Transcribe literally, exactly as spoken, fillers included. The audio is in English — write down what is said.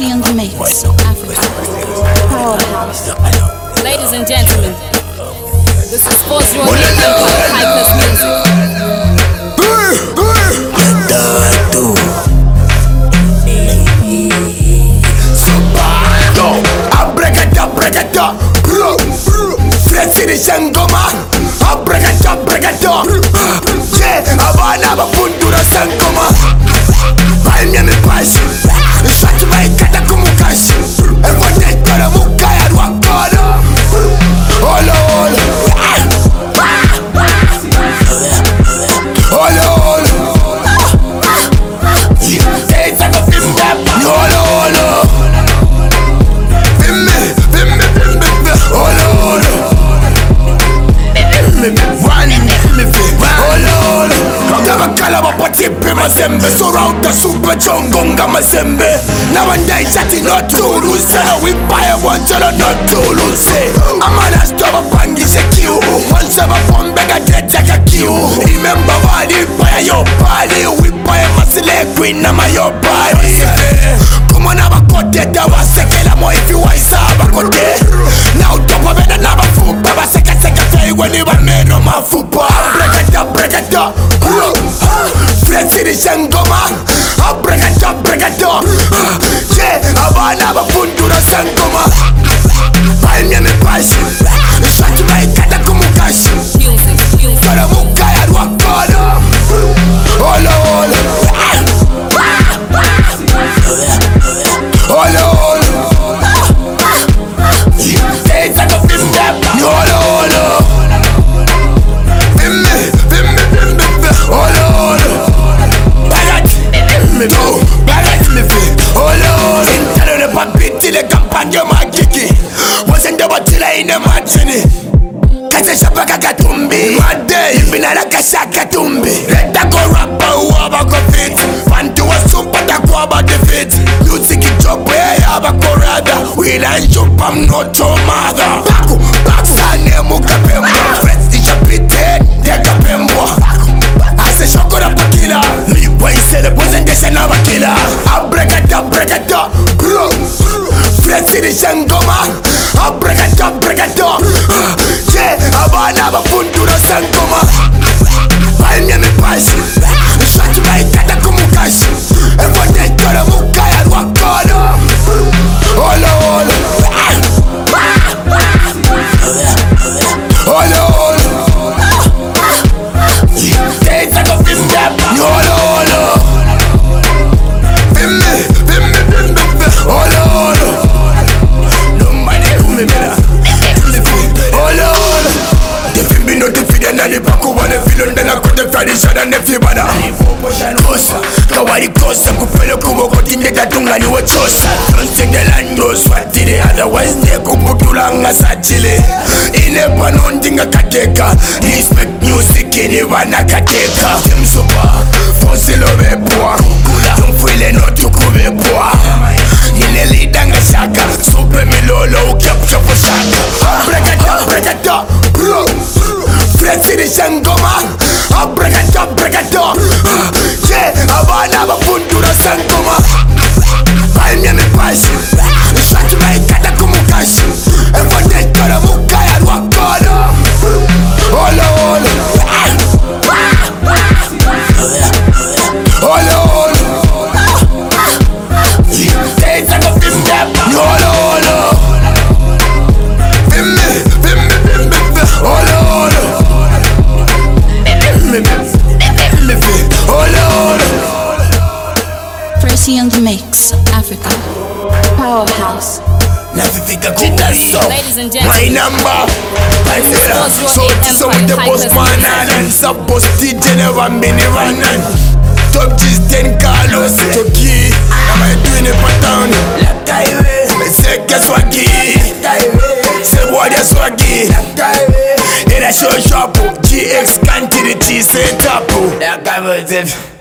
Tracy on the mix, Africa. Powerhouse. Ladies and gentlemen, this is Force Road Empire, High Class Music. Abregada, bro, Flexi Sangoma, Abregada, Bregada, yeah, Abana, Bundura Sangoma, Miami Pass, shut my Katakumukas, and what they got a Mukaya Wakana, Olo, Olo, they take a film that, Olo, Mazembe, surround the super chongonga mazembe. Now and I chatting not to lose. We buy a one to not to lose. I'm gonna stop a bangi secure. Once I'm a bomb bag, I get like a queue. Remember body, buy your body. We buy a muscle queen, I'm your body. Come on, I'm a cote, that was second. I'm if you want to cote. Now top of it, another food. Baba second, second, when you were made on my football. Break it up, break it up. Flexi Sangoma, Abregada, Bregada, yeah, Abana, Bundura Sangoma, Miami Pass, shut my Katakumukas, Karamukaya Wakana, Olo, Olo, they take a film that, Olo, no, barat me fi, oh Lord. Intero ne papiti le campagne magiki. Wasn't about till I in a matini. Kase shapa kakatumbi. Made, ibina la kasa katumbi. Let that go rapper who have a go fit. Fan to a super that go about the fit. Music it up where I have a corada. We like jump, I'm not your mother. Baku, baku, sane muka pembo. Friends, it's a bit dead, deka pembo. I say shokora pakila. Boy said the presentation of a killer. Abregada, Bregada, bro. Flexi Sangoma, Abregada, Bregada, yeah, Abana, Bundura Sangoma, Miami Pass, shut my Katakumukas, and what they got a Mukaya Wakana, Olo, Olo, they take a film that, Olo. And everybody kosa kawari kosa kupele kubo kotinde tatunga ni wachosa. Don't take the land goes what did it, otherwise they kuputula nga satile. Ine panondinga kateka. Respect music ini wana kateka. Temsopa fosilo beboa tumfile no tukubeboa. Ile lidanga shaka super milolo ukapcha for shaka. Bregada, Bregada, bro. Flexi Sangoma, Abregada, Bregada, yeah, Abana, Bundura Sangoma, Miami Pass, shut my Katakumukas, and what they got a Mukaya Wakana, Olo, Olo, they take a film that, Olo, Tracy on the mix, Africa. Powerhouse. Ladies and gentlemen, my number. I said, so so with the boss man and sub boss D J never mini running. Top G's ten Carlos Toki. Am I doing it for town? Me say guess what key? Say what is what key? In a show shop, G X country the T say tapu.